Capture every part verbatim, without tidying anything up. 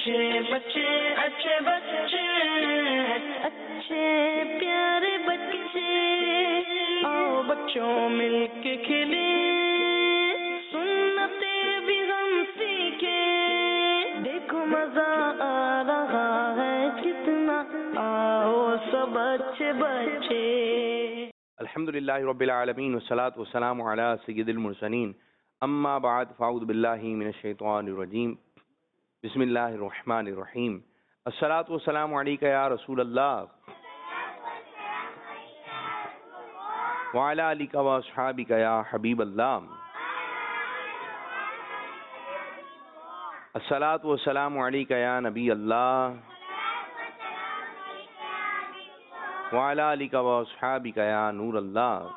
अच्छे बच्चे अच्छे बच्चे अच्छे प्यारे बच्चे आओ बच्चों मिलके खेले सुन्नते भी हम सीखे देखो मजा आ रहा है कितना आओ सब अच्छे बच्चे। अल्हम्दुलिल्लाहि रब्बिल आलमीन वस्सलातु वस्सलामु अला सय्यिदिल मुरसलीन अम्मा बाद फ़अऊज़ु बिल्लाहि मिनश शैतानिर रजीम बिस्मिल्लाहिर रहमानिर रहीम अस्सलातु वस्सलामु अलैका या रसूल अल्लाह व अला आलिका व अस्हाबिका या हबीब अल्लाह अस्सलातु वस्सलामु अलैका या नबी अल्लाह व अला आलिका व अस्हाबिका या नूर अल्लाह।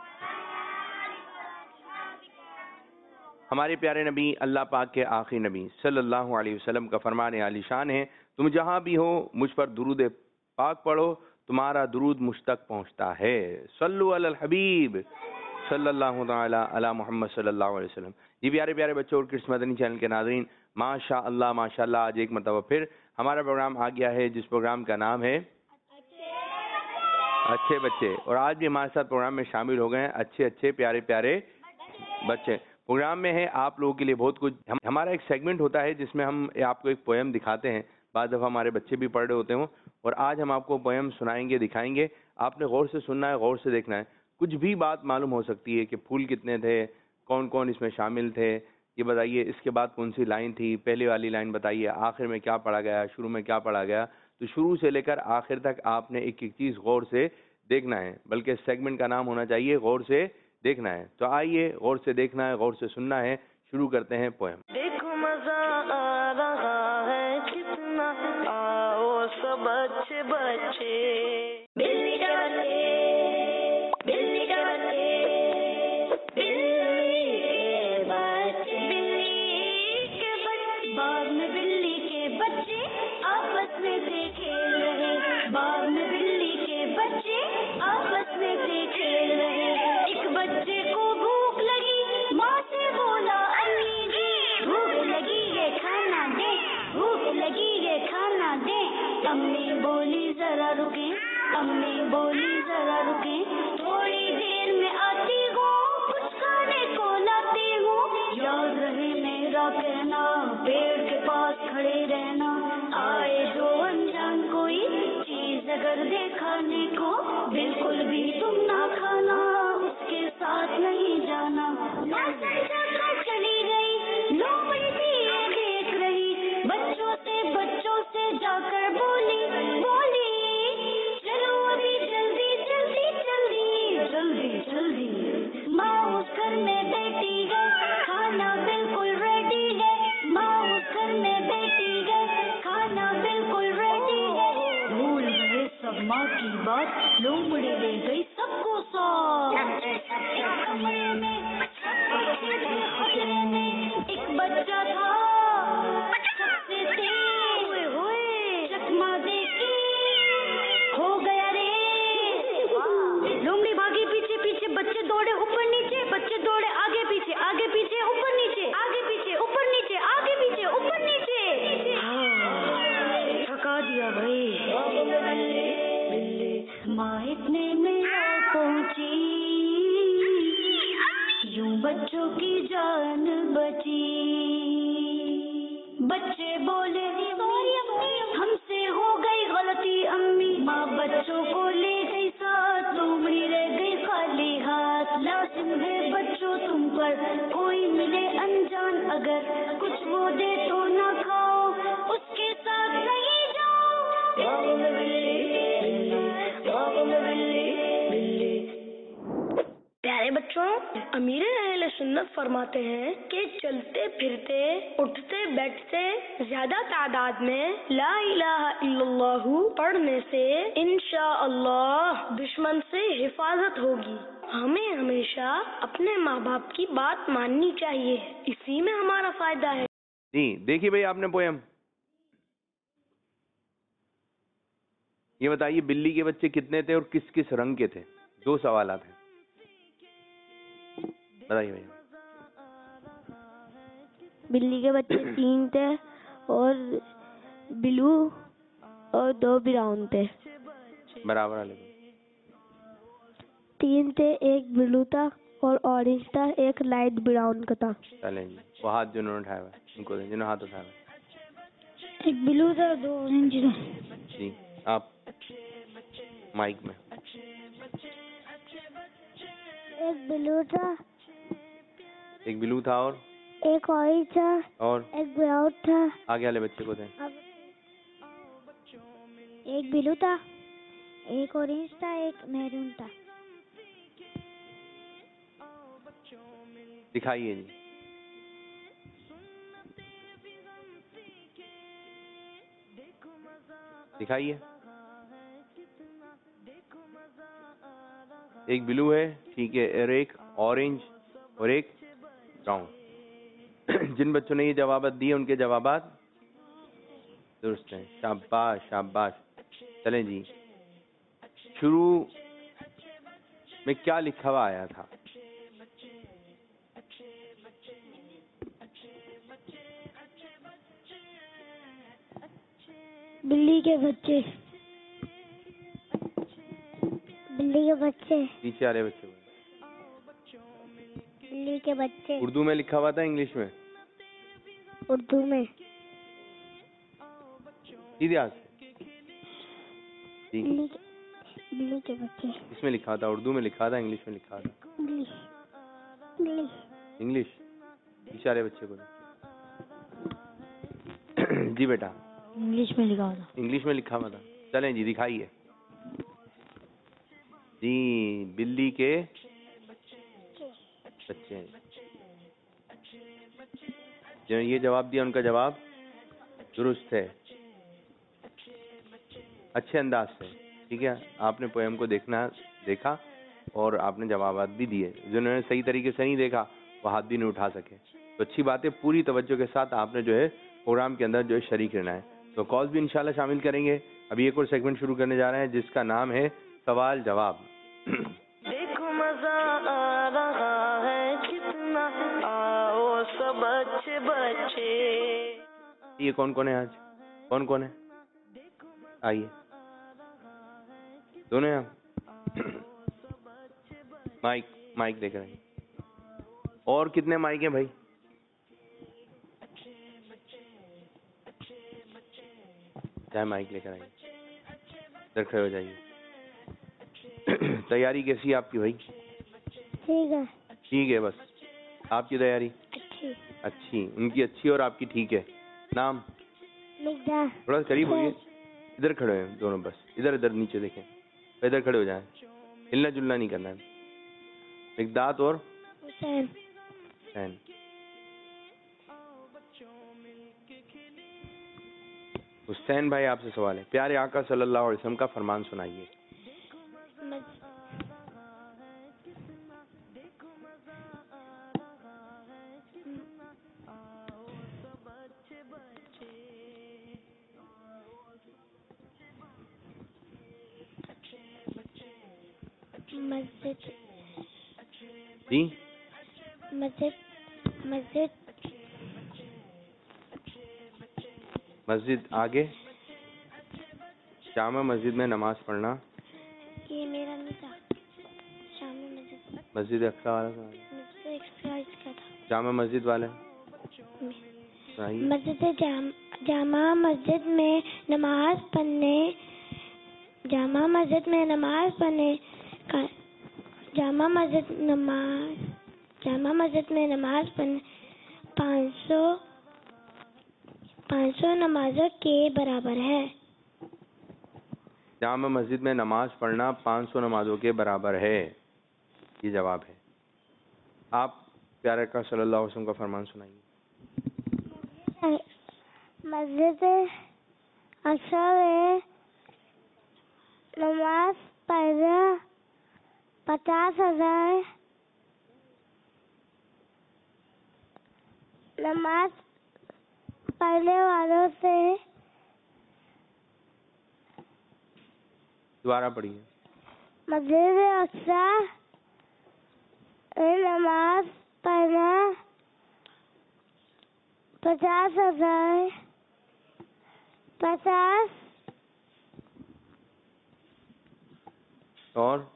हमारे प्यारे नबी अल्लाह पाक के आखिरी नबी सल्लल्लाहु अलैहि वसल्लम का फरमान आलिशान है, तुम जहाँ भी हो मुझ पर दुरूद पाक पढ़ो, तुम्हारा दुरूद मुझ तक पहुँचता है। सल्लु अलल हबीब सल्लल्लाहु तआला अला मोहम्मद सल्लल्लाहु अलैहि वसल्लम। जी प्यारे प्यारे बच्चों और किड्स मदनी चैनल के नाज़रीन, माशा अल्लाह माशा अल्लाह, आज एक मरतबा फिर हमारा प्रोग्राम आ गया है जिस प्रोग्राम का नाम है अच्छे बच्चे। और आज भी हमारे साथ प्रोग्राम में शामिल हो गए हैं अच्छे अच्छे प्यारे प्यारे बच्चे। प्रोग्राम में है आप लोगों के लिए बहुत कुछ। हम, हमारा एक सेगमेंट होता है जिसमें हम आपको एक पोएम दिखाते हैं, बाद दफ़ा हमारे बच्चे भी पढ़ रहे होते हों, और आज हम आपको पोएम सुनाएंगे दिखाएंगे। आपने गौर से सुनना है, गौर से देखना है। कुछ भी बात मालूम हो सकती है कि फूल कितने थे, कौन कौन इसमें शामिल थे, ये बताइए, इसके बाद कौन सी लाइन थी, पहले वाली लाइन बताइए, आखिर में क्या पढ़ा गया, शुरू में क्या पढ़ा गया। तो शुरू से लेकर आखिर तक आपने एक एक चीज़ गौर से देखना है, बल्कि सेगमेंट का नाम होना चाहिए गौर से देखना है। तो आइए, गौर से देखना है, गौर से सुनना है। शुरू करते हैं पोएम। देखो मजा आ रहा है कितना आओ सब अच्छे बच्चे। बिल्ली के बच्चे बिल्ली के बच्चे बिल्ली के बच्चे बिल्ली के बच्चे बाग में बिल्ली के बच्चे आपस में से खेल रहे। बाग में बिल्ली के बच्चे आपस में से खेल रहे। एक बच्चे को भूख लगी, माँ से बोला अम्मी जी भूख लगी है खाना दे, भूख लगी है खाना दे। अम्मी बोली जरा रुके, अम्मी बोली जरा रुके, थोड़ी देर में आती हूँ, कुछ खाने को लाती हूँ। याद रहे मेरा कहना, पेड़ के पास खड़े रहना। आए जो अनजान कोई चीज अगर दे खाने को, बिल्कुल भी तुम ना खाना, उसके साथ नहीं जाना। चली गई लोमड़ी थी ये देख रही, बच्चों से बच्चों से जाकर बोली बोली चलो अभी जल्दी जल्दी जल्दी जल्दी जल्दी। माँ उस घर में बैठी है, खाना बिल्कुल रेडी है। माँ उस घर में बैठी है, खाना बिल्कुल रेडी है। भूल गए सब माँ की बात, लोमड़ी ले गई सबको साथ। कमरे में एक बच्चा था सबसे तेज, चकमा देखी हो गया रे। लोमड़ी भागी पीछे पीछे, बच्चे दौड़े ऊपर नीचे, बच्चे दौड़े आगे पीछे, आगे पीछे ऊपर नीचे, आगे पीछे ऊपर नीचे, आगे पीछे ऊपर नीचे। हाँ, थका दिया भाई। माँ इतने में पहुंची, यूं बच्चों की जान बची। बच्चे बोले सॉरी अम्मी, हमसे हो गई गलती अम्मी। माँ बच्चों को ले गई साथ, लोमड़ी रह गई खाली हाथ। लाजिम है बच्चों तुम पर, कोई मिले अनजान अगर, कुछ वो दे तो ना खाओ, उसके साथ नहीं जाओ। प्यारे बच्चों, अमीर अहले सुन्नत फरमाते हैं कि चलते फिरते उठते बैठते ज्यादा तादाद में ला इलाहा इल्लल्लाह पढ़ने से इंशाअल्लाह दुश्मन से हिफाजत होगी। हमें हमेशा अपने माँ बाप की बात माननी चाहिए, इसी में हमारा फायदा है। जी देखिए भाई, आपने पोएम, ये बताइए बिल्ली के बच्चे कितने थे और किस किस रंग के थे? दो सवाल थे, बताइए भैया। बिल्ली के बच्चे तीन थे और ब्लू और दो ब्राउन थे। बराबर वाले को। तीन थे, एक ब्लू था और ऑरेंज था, एक लाइट ब्राउन का था। चलें जी, वो हाथ जिन्होंने उठाया हुआ है उनको दें, जिन्होंने हाथ उठाया हुआ है। एक ब्लू था, दो ऑरेंज था। जी आप माइक में। एक ब्लू था, एक ब्लू था और एक ऑरेंज था और एक ब्राउन था। आगे वाले बच्चे को दें। एक ब्लू था, एक ऑरेंज था, एक मैरून था। दिखाइए जी। दिखाइए। एक ब्लू है, ठीक है, और एक ऑरेंज और एक ब्राउन। जिन बच्चों ने ये जवाब दिए उनके जवाब दुरुस्त हैं। शाबाश शाबाश। चलें जी, शुरू में क्या लिखा हुआ आया था? बिल्ली के बच्चे। बिल्ली के बच्चे। पीछे वाले बच्चे को। बिल्ली के बच्चे। उर्दू में लिखा हुआ था, इंग्लिश में? उर्दू में। सीधे हाथ से। जी। बिल्ली के, बिल्ली के बच्चे। इसमें लिखा था, उर्दू में लिखा था, इंग्लिश में लिखा था? इंग्लिश। इंग्लिश। इंग्लिश। पीछे वाले बच्चे को। जी बेटा। इंग्लिश में लिखा हुआ था। इंग्लिश में लिखा हुआ था। चलें जी, दिखाइए जी। बिल्ली के बच्चे। जो ये जवाब दिया उनका जवाब दुरुस्त है, अच्छे अंदाज से। ठीक है, आपने पोएम को देखना देखा और आपने जवाब भी दिए। जिन्होंने सही तरीके से नहीं देखा वो हाथ भी नहीं उठा सके। तो अच्छी बात है, पूरी तवज्जो के साथ आपने जो है प्रोग्राम के अंदर जो है शरीक रहना है। तो कॉल्स भी इंशाल्लाह शामिल करेंगे। अभी एक और सेगमेंट शुरू करने जा रहे हैं जिसका नाम है सवाल जवाब। देखो मजा आ रहा है कितना, आओ सब बच्चे बच्चे। ये कौन कौन है आज? कौन कौन है? आइए, दोनों हैं आप? माइक माइक लेकर आइए। और कितने माइक हैं भाई? चाहे माइक लेकर आइए, इधर खड़े हो जाइए। तैयारी कैसी है आपकी भाई? ठीक है। ठीक है, बस आपकी तैयारी अच्छी। अच्छी, उनकी अच्छी और आपकी ठीक है। नाम? मिगदार। थोड़ा करीब होइए, इधर खड़े हैं दोनों, बस इधर इधर नीचे देखें, इधर खड़े हो जाएं, हिलना जुलना नहीं करना है। मिगदात और हुसैन। हुसैन। हुसैन भाई आपसे सवाल है, प्यारे आका सल्लल्लाहु अलैहि वसल्लम का फरमान सुनाइए। मस्जिद। जी? मस्जिद। मस्जिद। मस्जिद, आगे? जामा मस्जिद में नमाज पढ़ना। ये मेरा नहीं था। जामा मस्जिद। मस्जिद अक्सा वाला सवाल है। मस्जिद एक्सरसाइज का था। जामा मस्जिद वाला मस्जिद जाम जामा मस्जिद में नमाज पढ़ने जामा मस्जिद में नमाज पढ़ने का जामा मस्जिद नमाज जामा मस्जिद में नमाज पढ़ने पाँच सौ पाँच सौ नमाजों के बराबर है। जामा मस्जिद में नमाज पढ़ना पाँच सौ नमाजों के बराबर है, ये जवाब है। आप प्यारे का सल्लल्लाहु अलैहि वसल्लम का फरमान सुनाइए। मस्जिद अक्सा में नमाज पढ़ना पचास हजार नमाज पढ़ने वालों से दोबारा पढ़िए। मस्जिद अक्सा में नमाज पढ़ना पचास हजार पचास और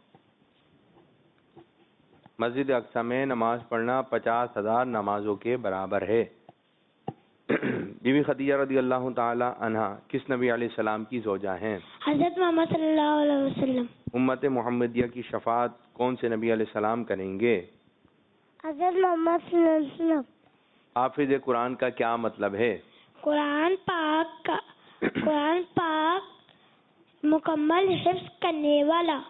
मस्जिद अक्सा में नमाज पढ़ना पचास हजार नमाजों के बराबर है। बीबी खदीजा रदी अल्लाह ताला अन्हा किस नबी अलैहि सलाम की ज़ौजा हैं? हज़रत मोहम्मद सल्लल्लाहु अलैहि वसल्लम। उम्मत मोहम्मदिया की शफात कौन से नबी अलैहि सलाम करेंगे? हज़रत मोहम्मद सल्लल्लाहु अलैहि वसल्लम। हाफिज कुरान का क्या मतलब है? कुरान पाक का कुरान पाक मुकम्मल हिफ्ज करने वाला।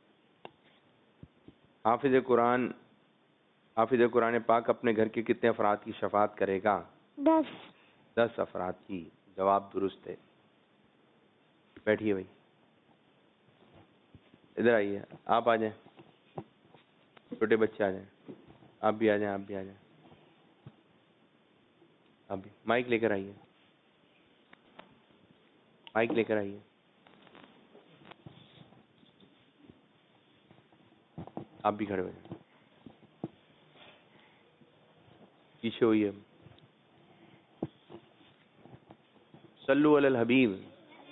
हाफिज कुरान हाफिज कुरान पाक अपने घर के कितने अफराद की शफात करेगा? दस दस अफराद की। जवाब दुरुस्त है। बैठिए भाई, इधर आइए, आप आ जाएं, छोटे बच्चे आ जाएं, आप भी आ जाएं, आप भी आ जाएं, आप भी माइक लेकर आइए, माइक लेकर आइए, आप भी खड़े हो जाएं, पीछे होइए। सल्लु अलल हबीब।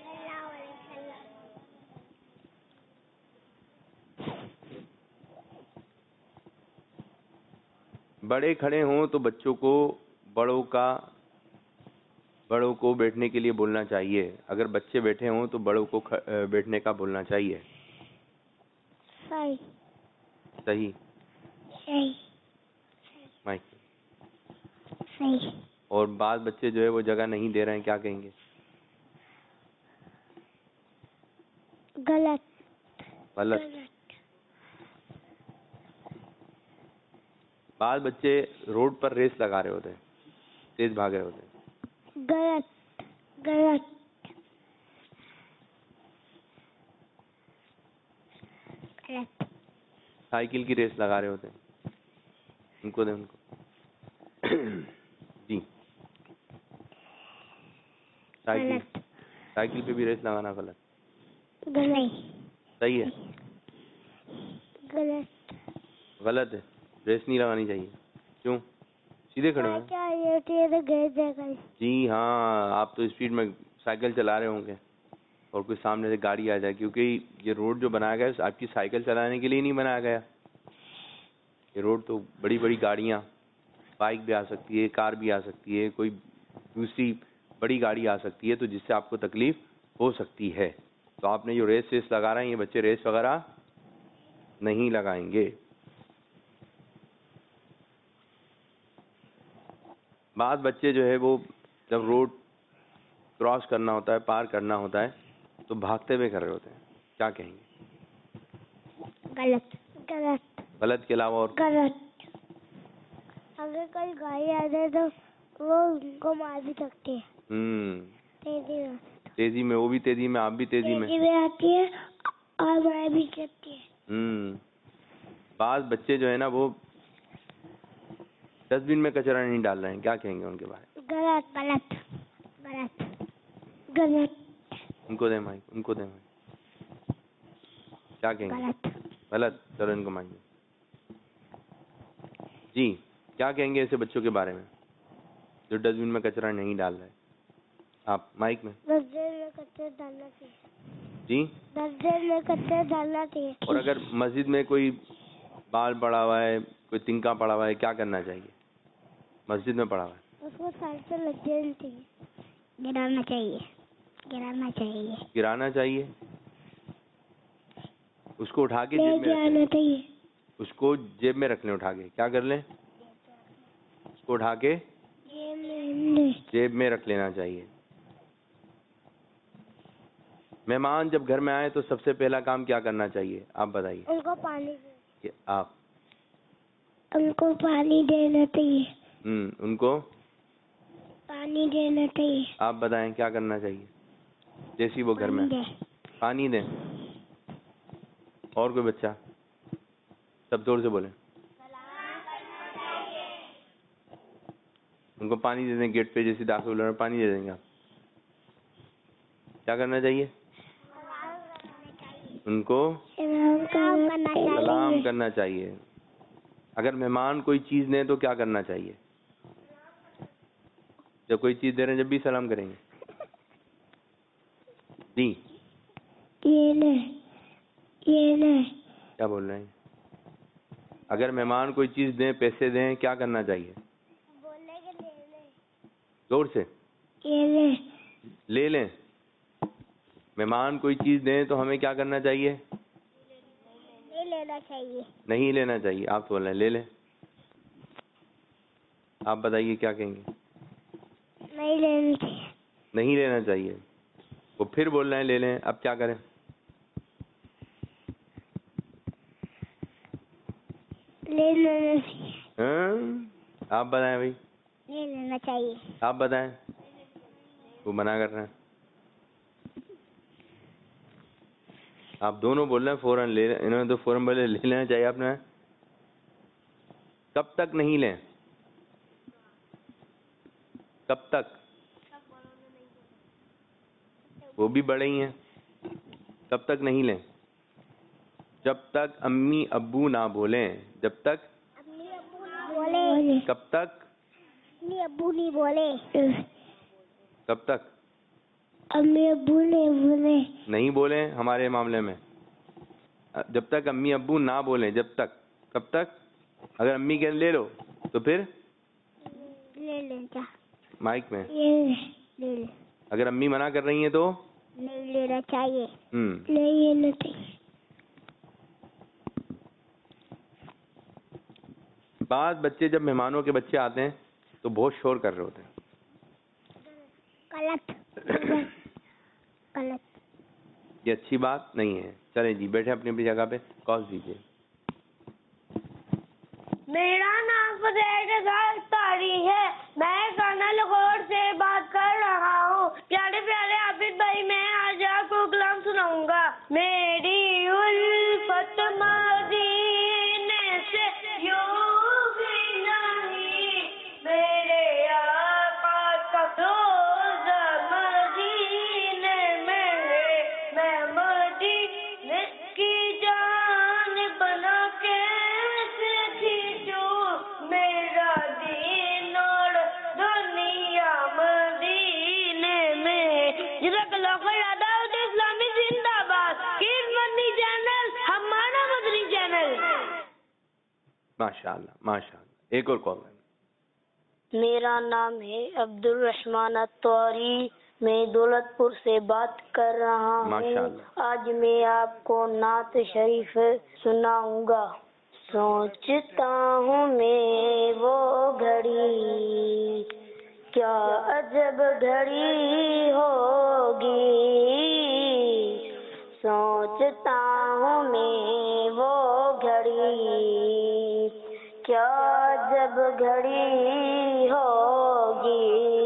बड़े खड़े हों तो बच्चों को बड़ों का बड़ों को बैठने के लिए बोलना चाहिए। अगर बच्चे बैठे हों तो बड़ों को ख- बैठने का बोलना चाहिए। सही सही। सही माइक। सही और बाद बच्चे जो है वो जगह नहीं दे रहे हैं, क्या कहेंगे? गलत गलत। बाद बच्चे रोड पर रेस लगा रहे होते हैं, तेज भाग रहे होते हैं। गलत गलत गलत। साइकिल की रेस लगा रहे होते हैं, उनको दे उनको। जी, साइकिल गलत साइकिल पे भी रेस लगाना गलत। गलत सही है। गलत। गलत है, रेस नहीं लगानी चाहिए। क्यों? सीधे खड़े हो। क्या ये होती है तो गए जाएगा। जी हाँ, आप तो स्पीड में साइकिल चला रहे होंगे और कोई सामने से गाड़ी आ जाए, क्योंकि ये रोड जो बनाया गया है आपकी साइकिल चलाने के लिए नहीं बनाया गया। ये रोड तो बड़ी बड़ी गाड़ियाँ, बाइक भी आ सकती है, कार भी आ सकती है, कोई दूसरी बड़ी गाड़ी आ सकती है, तो जिससे आपको तकलीफ हो सकती है। तो आपने जो रेस रेस लगा रहे हैं, ये बच्चे रेस वगैरह नहीं लगाएंगे। बाद बच्चे जो है वो जब रोड क्रॉस करना होता है, पार करना होता है, तो भागते हुए कर रहे होते हैं, क्या कहेंगे? गलत गलत गलत के अलावा और? गलत। अगर कोई गाड़ी आ जाए तो वो उनको मार भी सकती है। हम्म तेजी में तेजी में, वो भी तेजी में, आप भी तेजी में। तेजी में आती है और मार भी सकती है। हम्म बाद बच्चे जो है ना वो डस्टबिन में कचरा नहीं डाल रहे हैं, क्या कहेंगे उनके बारे में? गलत गलत गलत गलत उनको दे माइक, उनको दे माइक, क्या कहेंगे? गलत गलत। चलो इनको माइक दो। जी, क्या कहेंगे ऐसे बच्चों के बारे में जो डस्टबिन में कचरा नहीं डाल रहे? आप माइक में। डस्टबिन में कचरा डालना चाहिए। जी, डस्टबिन में कचरा डालना चाहिए। और अगर मस्जिद में कोई बाल पड़ा हुआ है, कोई तिनका पड़ा हुआ है, क्या करना चाहिए? मस्जिद में पड़ा हुआ है, उसको साइड पे लग देना चाहिए। गिराना चाहिए गिराना चाहिए गिराना चाहिए। उसको उठा के ले जेब में रख जाना लें। चाहिए। उसको जेब में रख लें, उठा के क्या कर लें? उसको उठा के जेब में जेब में रख लेना चाहिए। मेहमान जब घर में आए तो सबसे पहला काम क्या करना चाहिए, आप बताइए। उनको पानी दे कि आप उनको पानी देना चाहिए। हम्म उनको पानी देना चाहिए। आप बताएं क्या करना चाहिए जैसी वो घर में पानी आए? दे। पानी दें। और कोई बच्चा? सब जोर से बोले। उनको पानी दे दें, गेट पे जैसे दाखिल हो रहे हैं, पानी दे देंगे आप। क्या करना चाहिए? उनको सलाम करना चाहिए। सलाम करना चाहिए। अगर मेहमान कोई चीज दें तो क्या करना चाहिए? जब कोई चीज दे रहे हैं जब भी सलाम करेंगे? दी। ये ले, ये ले। क्या बोल रहे हैं? अगर मेहमान कोई चीज दें, पैसे दें, क्या करना चाहिए? बोलेंगे ले ले। जोर से। ये ले। ले लें। मेहमान कोई चीज दें तो हमें क्या करना चाहिए? नहीं लेना चाहिए। नहीं लेना चाहिए। आप बोल रहे हैं ले लें। आप बताइए क्या कहेंगे? नहीं लेना चाहिए। नहीं लेना चाहिए। वो फिर बोल रहे हैं ले लें। अब क्या करें? ले लेना चाहिए। हाँ? आप बताएं भाई। ले लेना चाहिए। आप बताएं। वो मना कर रहे हैं। आप दोनों बोल रहे हैं फौरन ले। इन्होंने तो फौरन बोले ले लेना चाहिए। आपने कब तक नहीं लें? कब तक? वो भी बड़े ही हैं। कब तक नहीं लें? जब तक अम्मी अब्बू ना बोलें। जब तक अम्मी अब्बू नहीं बोले। कब तक? अम्मी अब्बू नहीं बोले। कब तक? अम्मी अब्बू नहीं बोले। नहीं बोले हमारे मामले में। जब तक अम्मी अब्बू ना बोलें। जब तक कब तक? अगर अम्मी कह ले लो तो फिर ले ले जा। माइक में ये ले ले। अगर अम्मी मना कर रही हैं तो नहीं लेना चाहिए। हम्म नहीं लेना चाहिए। बाद बच्चे जब मेहमानों के बच्चे आते हैं तो बहुत शोर कर रहे होते हैं। गलत। गलत। ये अच्छी बात नहीं है। चलें जी, बैठे अपनी अपनी जगह पे। कॉल दीजिए। मेरा नाम फतेह तारी है। मैं कर्नल गौर से बात कर रहा हूँ। प्यारे प्यारे आबिद भाई, मैं आज आपको कलाम सुनाऊंगा। मेरी उल्फत मदीने से यूं भी नहीं, मेरे आका का रोज़ा मदीने में है। मैं मदीने की जान बना के मेरा दीन और दुनिया मदीने में। जज़ाकल्लाह खैर। दाऊद इस्लामी जिंदाबाद। किस मदनी चैनल? हमारा मदनी चैनल। माशाल्लाह माशाल्लाह। एक और कॉल। मेरा नाम है अब्दुल रहमान अत्वारी। मैं दौलतपुर से बात कर रहा हूँ। माशाल्लाह। आज मैं आपको नात शरीफ सुनाऊंगा। सोचता हूँ मैं वो घड़ी, क्या अजब घड़ी होगी। सोचता हूँ मैं वो घड़ी, क्या अजब घड़ी होगी।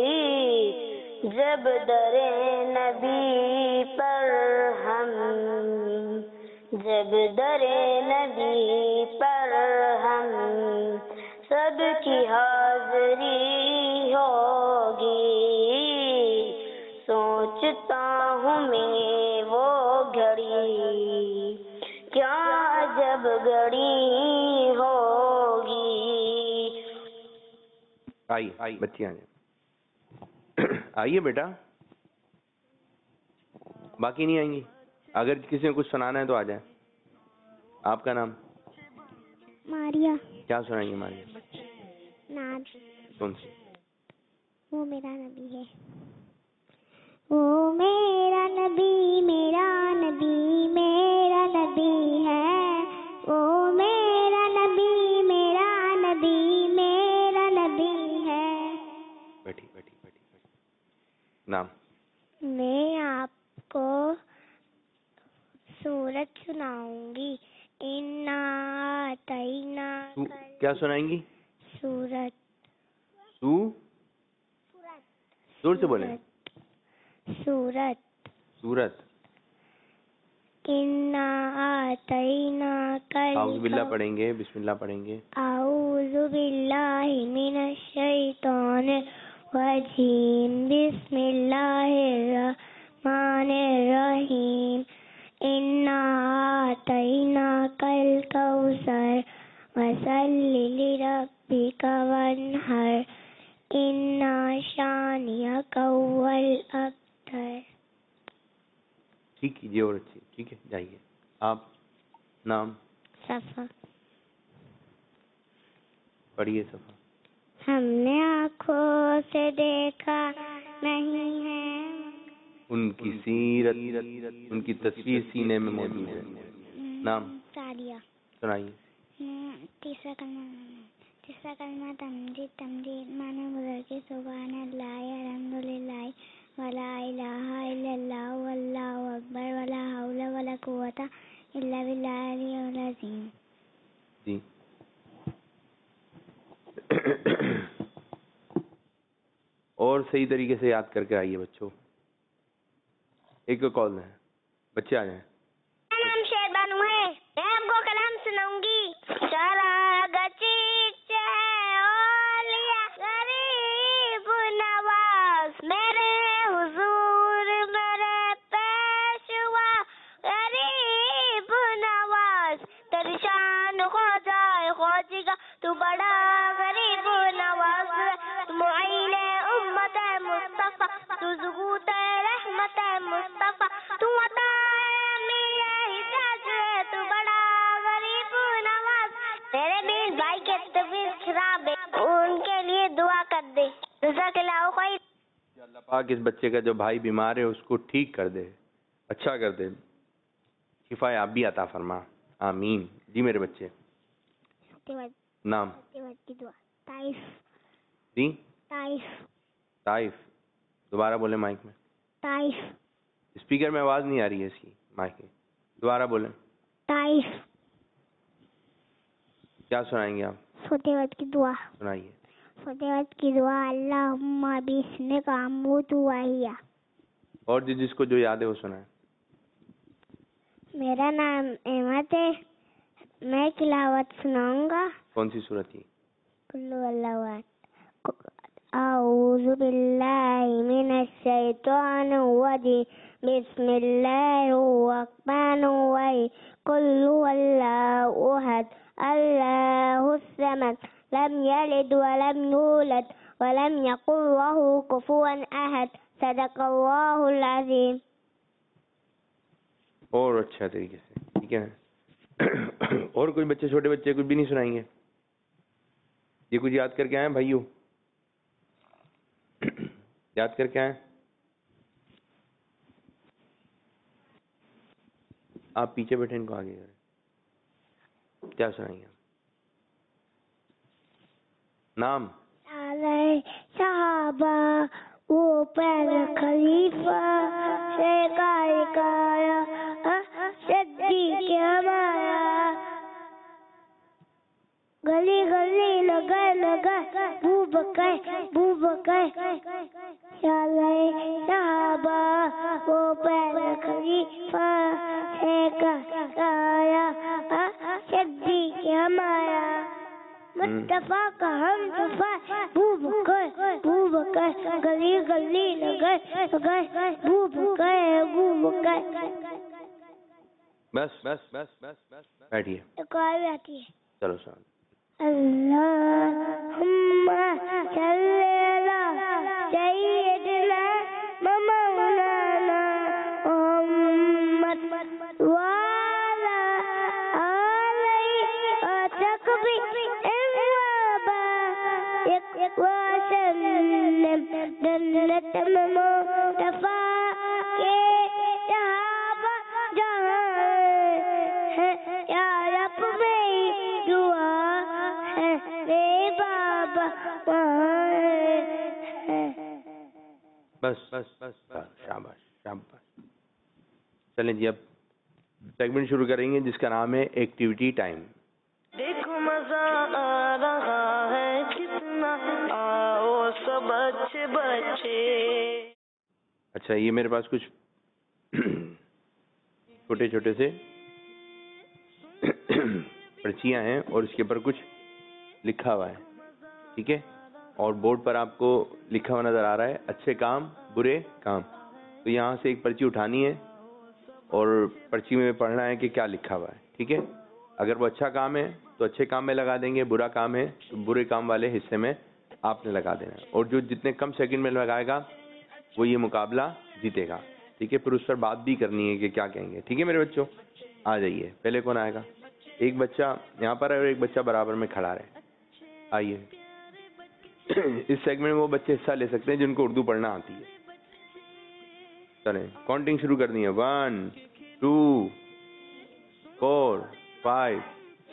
जब दरे नबी पर हम, जब दरे नबी पर हम सबकी हाज़री होगी। सोचता हूँ मैं वो घड़ी, क्या अजब घड़ी होगी। आइए आइए बच्ची आ जाए। आइए बेटा। बाकी नहीं आएंगी? अगर किसी को कुछ सुनाना है तो आ जाए। आपका नाम? मारिया। क्या सुनाएंगे मारिया? नाज। कौन सी? वो मेरा नबी है। वो मेरा नबी, मेरा नबी, मेरा नबी है। वो मेरा नबी, मेरा नबी, मेरा नबी है। बैठी बैठी बैठी बैठी। नाम? मैं आपको सूरत सुनाऊंगी। इन्ना आतैना सू क्या सुनाएंगी? सूरत। सू जोर से बोले। सूरत। सूरत। इन्ना आतैना कल। आऊज़ बिल्लाह पढ़ेंगे, बिस्मिल्लाह पढ़ेंगे। आऊज़ु बिल्लाहि मिनश शैतानिर रजीम। बिस्मिल्लाहिर रहमानिर रहीम। इन्ना आतैना कल कौसर वसल्लि लिरब्बिका वन्हर। इन्ना शानियका हुवल अब्तर। ठीक कीजिए और अच्छी, ठीक है, जाइए। आप नाम सफा। पढ़िए सफा। हमने आँखों से देखा नहीं है, उनकी सीरत, उनकी तस्वीर सीने में मौजूद है। नाम सादिया। सुनाइए। तीसरा कलमा तीसरा कलमा तमजीद तमजीद माने गुजर के सुभान अल्लाह अल्हम्दुलिल्लाह वला इलाहा इल्लल्लाह वल्लाहु अकबर वला हौला वला कुव्वता इल्ला बिल्लाहिल अज़ीम। जी और सही तरीके से याद करके आइए बच्चों। एक कॉल है, बच्चे आ जाएं। मेरा नाम शेरबानू है, मैं आपको कलाम सुनाऊंगी। चला गचीचे ओलिया गरीब नवाज, मेरे हुजूर मेरे पेशवा गरीब नवाज, तेरी शान हो जाए खोजिगा तू बड़ा गरीब नवाज, तू मुईने उम्मत मुस्तफा, तू ज़ुहूद रहमत मुस्तफा, तू अता मेरे हिजाज है, तू बड़ा गरीब नवाज। तेरे बीन भाई के तबीयत खराब है, उनके लिए दुआ कर दे। जज़ाकल्लाह खैर। अल्लाह पाक इस बच्चे का जो भाई बीमार है उसको ठीक कर दे, अच्छा कर दे, शिफा आप भी अता फरमा, आमीन। जी मेरे बच्चे, सत्यवाद नाम सत्यवाद की दुआ। ताइफ जी ताइफ ताइफ। दोबारा बोले माइक में। ताइफ स्पीकर में आवाज़ नहीं आ रही है इसकी, माइक में दोबारा बोलें। ताइफ। क्या सुनाएंगे आप? सत्यवाद की दुआ। सुनाइए। सत्यवाद की दुआ। अल्लाहुम्मा बिस्मिक अमूतु व अहिया। और जो जिसको जो याद है वो सुनाए। मेरा नाम अहमद है, मैं तिलावत सुनाऊंगा। कौन सी सूरत की? कुल्लु अल्लाहु अहद। अऊज़ु बिल्लाहि मिनश शैतानिर रजीम, बिस्मिल्लाहिर रहमानिर रहीम, कुल्लु अल्लाहु अहद, अल्लाहुस समद, लम यलिद व लम यूलद व लम यकुल लहू कुफुवन अहद, सदक़ल्लाहुल अज़ीम। और अच्छा तरीके से, ठीक है। और कोई बच्चे, छोटे बच्चे कुछ भी नहीं सुनाएंगे? ये कुछ याद करके आए भाइयों? याद करके आए? आप पीछे बैठे, इनको आगे करें। क्या सुनाएंगे? नाम सहाबा वो पहला खलीफा सरकार काया सिद्दीक़ हमारा, गली गली लगा लगा बू बकर बू बकर, सहाबा वो पहला खलीफा सरकार काया सिद्दीक़ हमारा, मुस्तफा का हम सफा बू बकर बू बकर, गली गली लगा लगा बू बकर बू बकर। बस बस बस बस बस बैठिए। एक और आती है। चलो सुन। अल्लाहुम्मा सल्ली अला सय्यिदिना मौलाना मुहम्मद व अला आलिहि व सहबिहि व सल्लम। जन्नत में मुस्तफा के सहाबा जहाँ है, या रब मेरी दुआ है, मेरे बाबा वहाँ है। बस बस बस बस, शाबाश शाबाश। चलें जी, अब सेगमेंट शुरू करेंगे जिसका नाम है एक्टिविटी टाइम। देखो मजा आ रहा है कितना, आओ सब बच्चे बच्चे। अच्छा, ये मेरे पास कुछ छोटे छोटे से पर्चियाँ हैं और इसके ऊपर कुछ लिखा हुआ है, ठीक है। और बोर्ड पर आपको लिखा हुआ नज़र आ रहा है अच्छे काम बुरे काम। तो यहाँ से एक पर्ची उठानी है और पर्ची में पढ़ना है कि क्या लिखा हुआ है, ठीक है। अगर वो अच्छा काम है तो अच्छे काम में लगा देंगे, बुरा काम है तो बुरे काम वाले हिस्से में आपने लगा देना है। और जो जितने कम सेकंड में लगाएगा वो ये मुकाबला जीतेगा, ठीक है, फिर उस पर बात भी करनी है कि क्या कहेंगे। ठीक है मेरे बच्चों, आ जाइए। पहले कौन आएगा? एक बच्चा यहाँ पर है और एक बच्चा बराबर में खड़ा है। आइए। इस सेगमेंट में वो बच्चे हिस्सा ले सकते हैं जिनको उर्दू पढ़ना आती है। चलें, काउंटिंग शुरू कर दी है। One two four five.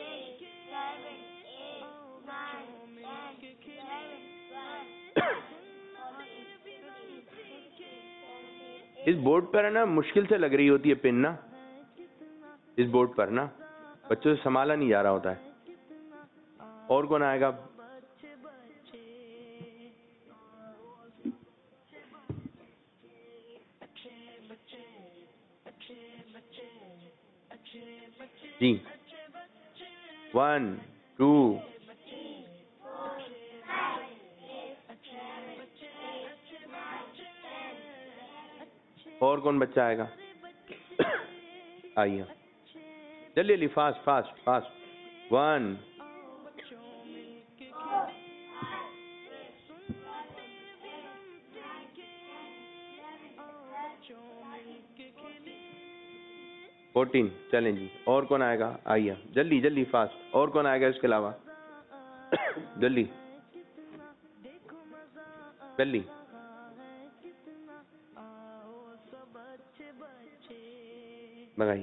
इस बोर्ड पर है ना, मुश्किल से लग रही होती है पिन ना, इस बोर्ड पर ना बच्चों से संभाला नहीं जा रहा होता है। और कौन आएगा? जी, वन टू और कौन बच्चा आएगा? आइए जल्दी जल्दी, fast fast fast. One fourteen. चलें जी, और कौन आएगा? आइए जल्दी जल्दी फास्ट। और कौन आएगा इसके अलावा? जल्दी जल्दी। लगाइए।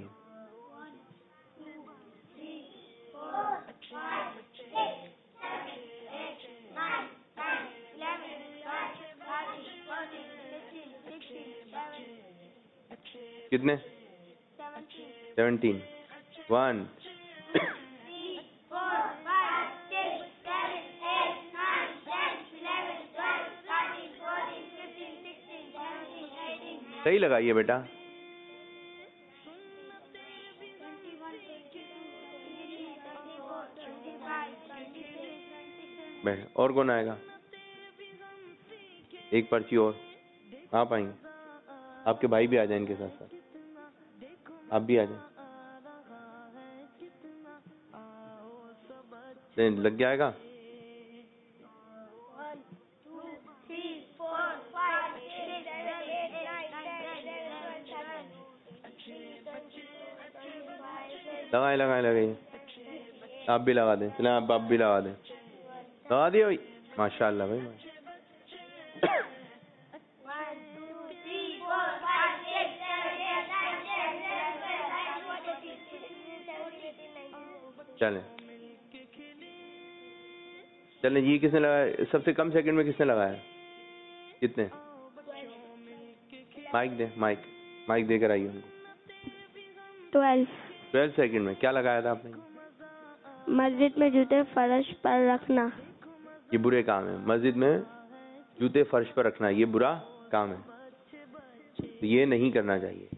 कितने? सेवनटीन। वन सही लगाइए बेटा। बैठ। और कौन आएगा? एक पर्ची और। आप आएंगे? आपके भाई भी आ जाए इनके साथ साथ, आप भी आ जाए। लग जाएगा। लगाए लगाए लगाइए। आप भी लगा दें। चलें आप आप भी लगा दें। लगा दिए भाई, माशाल्लाह भाई माशा। चलें चलें जी, किसने लगाया? सबसे कम सेकंड में किसने लगाया? कितने? माइक दे, माइक माइक देकर आइए उनको। ट्वेल्व। ट्वेल्व सेकंड में क्या लगाया था आपने? मस्जिद में जूते फर्श पर रखना। ये बुरे काम है। मस्जिद में जूते फर्श पर रखना ये बुरा काम है, तो ये नहीं करना चाहिए।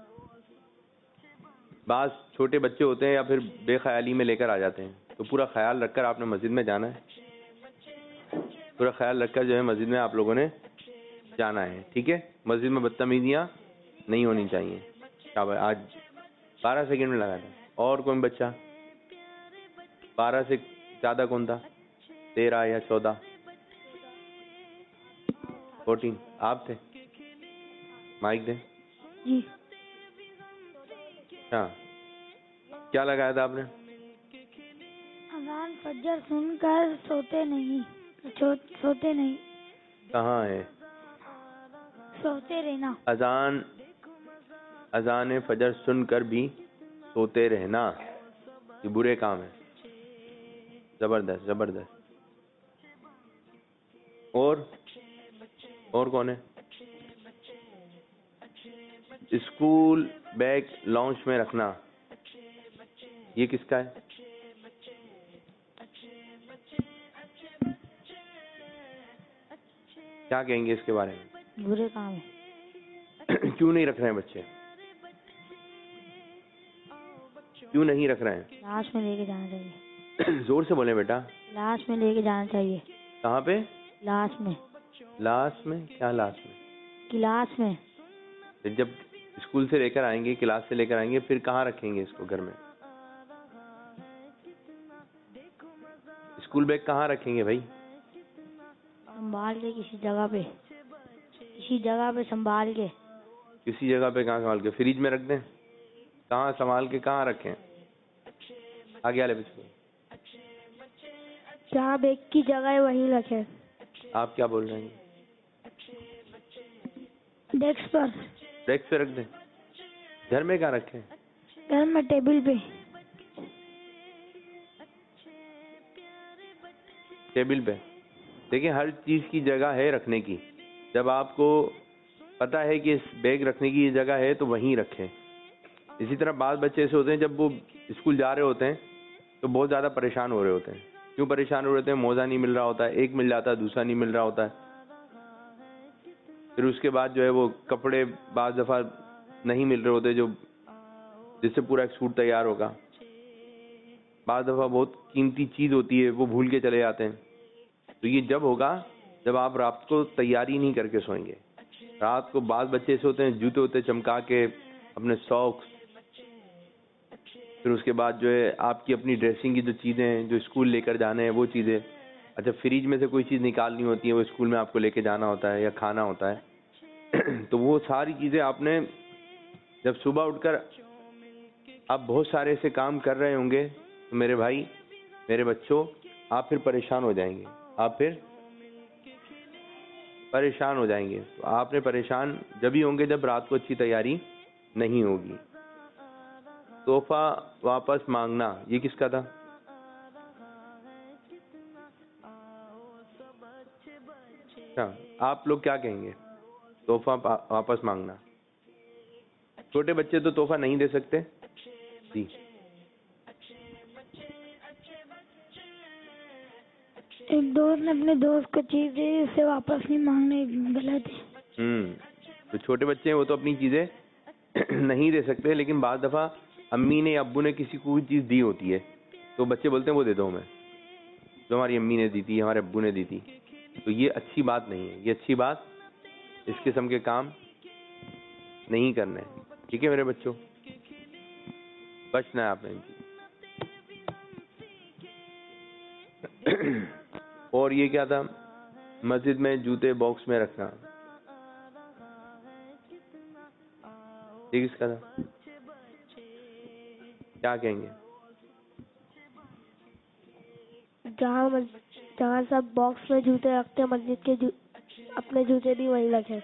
बास छोटे बच्चे होते हैं या फिर बेख्याली में लेकर आ जाते हैं, तो पूरा ख्याल रखकर आपने मस्जिद में जाना है। पूरा ख्याल रखकर जो है मस्जिद में आप लोगों ने जाना है। ठीक है, मस्जिद में बदतमीजियाँ नहीं होनी चाहिए। शाबाश। आज बारह सेकंड में लगा था। और कौन बच्चा? बारह से ज़्यादा कौन था? तेरह या चौदह? फोर्टीन। आप थे? माइक दे जी। हाँ, क्या लगाया था आपने? अजान फजर सुनकर सोते नहीं, सो, सोते नहीं। कहाँ है? सोते रहना। अजान अजान फजर सुनकर भी सोते रहना ये बुरे काम है। जबरदस्त जबरदस्त। और और कौन है? स्कूल बैग लॉन्च में रखना ये किसका है? क्या कहेंगे इसके बारे में? बुरे काम है। क्यों नहीं रख रहे हैं बच्चे? क्यों नहीं रख रहे हैं? क्लास में लेके जाना चाहिए। जोर से बोले बेटा। क्लास में लेके जाना चाहिए। कहाँ पे? क्लास में। क्लास में? क्या क्लास में? क्लास में। तो जब स्कूल से लेकर आएंगे, क्लास से लेकर आएंगे, फिर कहाँ रखेंगे इसको? घर में? स्कूल बैग कहाँ रखेंगे भाई? संभाल के किसी जगह पे, किसी जगह पे संभाल के। किसी जगह पे कहाँ संभाल के? फ्रिज में रख दें? कहाँ संभाल के कहाँ रखें? आगे वाले बच्चे, जहाँ बैग की जगह है वहीं रखें। आप क्या बोल रहे हैं? डेस्क पर। डेस्क पे रख दें? घर में कहाँ रखें? घर में टेबल पे। टेबल पे। देखिए, हर चीज़ की जगह है रखने की। जब आपको पता है कि इस बैग रखने की ये जगह है तो वहीं रखें। इसी तरह बाद बच्चे ऐसे होते हैं, जब वो स्कूल जा रहे होते हैं तो बहुत ज़्यादा परेशान हो रहे होते हैं। क्यों परेशान हो रहे होते हैं? मोज़ा नहीं मिल रहा होता है, एक मिल जाता है, दूसरा नहीं मिल रहा होता है। फिर उसके बाद जो है वो कपड़े बाज़ दफ़ा नहीं मिल रहे होते जो जिससे पूरा एक सूट तैयार होगा। बाज़ दफ़ा बहुत कीमती चीज़ होती है वो भूल के चले जाते हैं। तो ये जब होगा जब आप रात को तैयारी नहीं करके सोएंगे। रात को बाद बच्चे ऐसे होते हैं, जूते होते चमका के, अपने सॉक्स, फिर उसके बाद जो है आपकी अपनी ड्रेसिंग की जो चीज़ें हैं जो स्कूल लेकर जाने हैं वो चीज़ें। अच्छा, फ्रिज में से कोई चीज़ निकालनी होती है, वो स्कूल में आपको लेके जाना होता है या खाना होता है तो वो सारी चीज़ें आपने जब सुबह उठकर आप बहुत सारे ऐसे काम कर रहे होंगे तो मेरे भाई, मेरे बच्चों, आप फिर परेशान हो जाएंगे। आप फिर परेशान हो जाएंगे। तो आपने परेशान जब ही होंगे जब रात को अच्छी तैयारी नहीं होगी। तोहफा वापस मांगना, ये किसका था? अच्छा, आप लोग क्या कहेंगे? तोहफा वापस मांगना। छोटे बच्चे तो तोहफा नहीं दे सकते जी। एक दोस्त ने अपने दोस्त को चीज दी, उसे वापस नहीं मांगने गलत है। हम्म तो छोटे बच्चे हैं वो तो अपनी चीजें नहीं दे सकते, लेकिन बाज़ दफा अम्मी ने या अब्बू ने किसी को कोई चीज दी होती है तो बच्चे बोलते हैं वो दे दो हमें, जो हमारी अम्मी ने दी थी, हमारे अब्बू ने दी थी। तो ये अच्छी बात नहीं है, ये अच्छी बात, इस किस्म के काम नहीं करने। ठीक है मेरे बच्चों, बचना है आपने इनकी। और ये क्या था? मस्जिद में जूते बॉक्स में रखना, ये किसका था? क्या कहेंगे? जहाँ मस- जहाँ सब बॉक्स में जूते रखते हैं, मस्जिद के जू, अपने जूते भी वहीं रखे।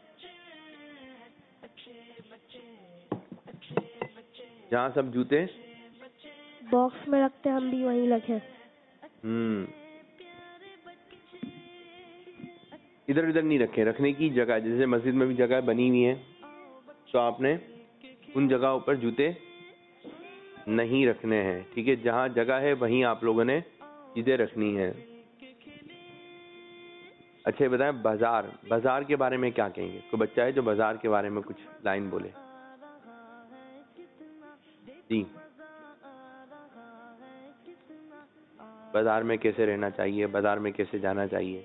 जहाँ सब जूते बॉक्स में रखते हैं हम भी वहीं रखे। हम्म इधर उधर नहीं रखे, रखने की जगह, जैसे मस्जिद में भी जगह बनी हुई है तो आपने उन जगहों पर जूते नहीं रखने हैं। ठीक है, जहाँ जगह है वहीं आप लोगों ने चीजें रखनी है। अच्छा ये बताएं, बाजार, बाजार के बारे में क्या कहेंगे? कोई बच्चा है जो बाजार के बारे में कुछ लाइन बोले? जी, बाजार में कैसे रहना चाहिए, बाजार में कैसे जाना चाहिए?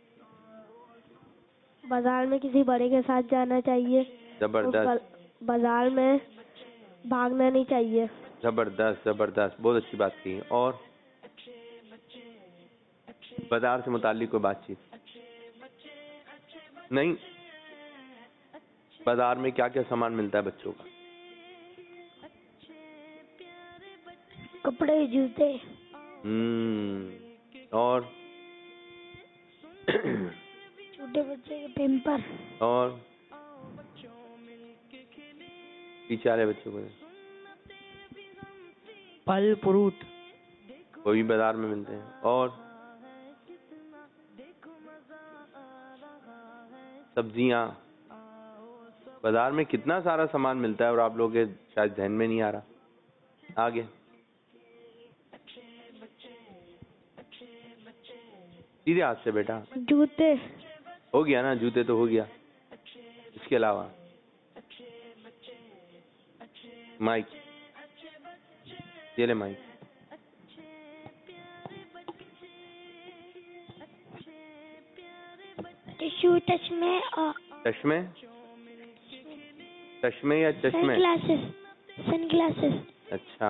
बाजार में किसी बड़े के साथ जाना चाहिए। जबरदस्त, और बाजार में भागना नहीं चाहिए। जबरदस्त, जबरदस्त, बहुत अच्छी बात की। और बाजार से मुताल्लिक कोई बातचीत नहीं? बाजार में क्या क्या सामान मिलता है बच्चों का? कपड़े, जूते। हम्म और छोटे बच्चे के पेम्पर। और पीछे वाले बच्चों को फल फ्रूट वो भी बाजार में मिलते हैं। और सब्जियां, बाजार में कितना सारा सामान मिलता है और आप लोगों के शायद ध्यान में नहीं आ रहा। आगे सीधे हाथ से बेटा, जूते। हो गया ना, जूते तो हो गया। इसके अलावा माइक, ये ले माइक। टिश्यू, चश्मे और चश्मे, चश्मे या चश्मे? Sunglasses, sunglasses. अच्छा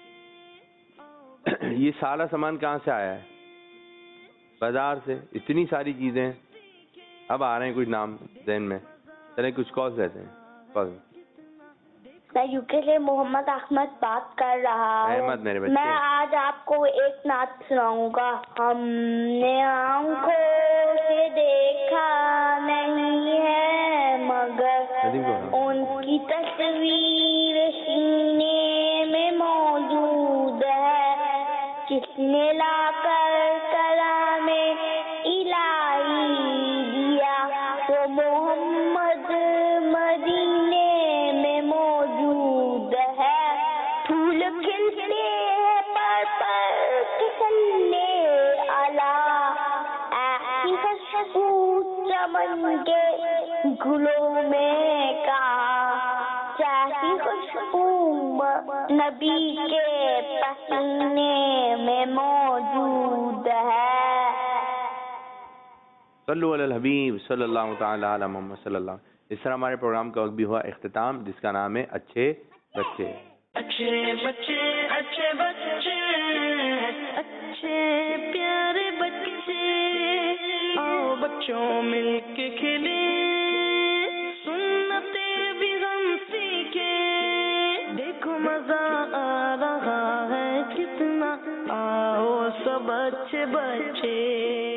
ये सारा सामान कहाँ से आया है? बाजार से। इतनी सारी चीजें, अब आ रहे हैं कुछ नाम ज़हन में, चले कुछ कॉल देते हैं। पढ़। मैं यूके से मोहम्मद अहमद बात कर रहा हूँ। अहमद मेरे बच्चे। मैं आज आपको एक नात सुनाऊंगा। हमने आंखों से देखा नहीं है मगर उनकी तस्वीर सीने में मौजूद है। किसने लाकर कलामे इलाही दिया वो मोहम्मद मदीने में मौजूद है। फूल खिलते हैं पर पर किसने आला ऐसी खुशबू चमन के गुलों में कहा। जैसी खुशबू नबी के पसीने में मौजूद है। सल्लु अलल हबीब सल्लल्लाहु तआला अला मोहम्मद सल्लल्लाहु। इस तरह हमारे प्रोग्राम का वक्त भी हुआ इख्तिताम, जिसका नाम है अच्छे बच्चे। अच्छे बच्चे अच्छे बच्चे अच्छे प्यारे बच्चे, आओ बच्चों मिलके खेले, सुन्नते भी हम सीखे। देखो मजा आ रहा है कितना, आओ सब अच्छे बच्चे।